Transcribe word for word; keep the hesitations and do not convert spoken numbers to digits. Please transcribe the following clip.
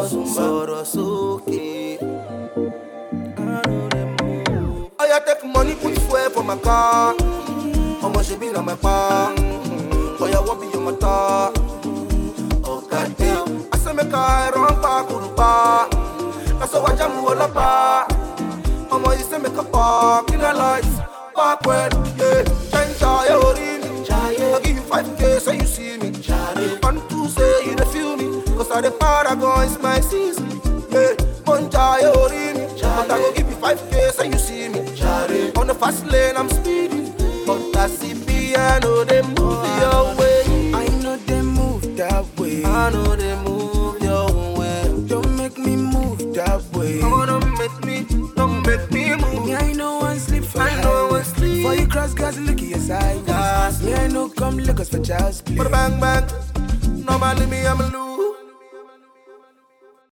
Sọ̀rọ̀ sókè. I take money, put fuel for my car. How much you been on my car? Oh, yeah, what be your matter? Oh, God damn. I say, make I run back to the bar. That's how I jam all up. How much you say, make a park in the lights? Backward, yeah. Change your ring. I give you five K so you see me. One, two, say you don't feel me. Cause I the paragon is my season. Yeah, Monja, your ring. But I go give you five K so you see me. On the fast lane I'm speeding, but I see piano they move your way. I know they move that way. I know they move your way. Don't make me move that way. Oh, don't make me, don't make me move. Me I know one sleep for I know one sleep. For you cross guys look at your side. Yes. Me I know come look us for child's play. But bang bang, normally me I'm a loser.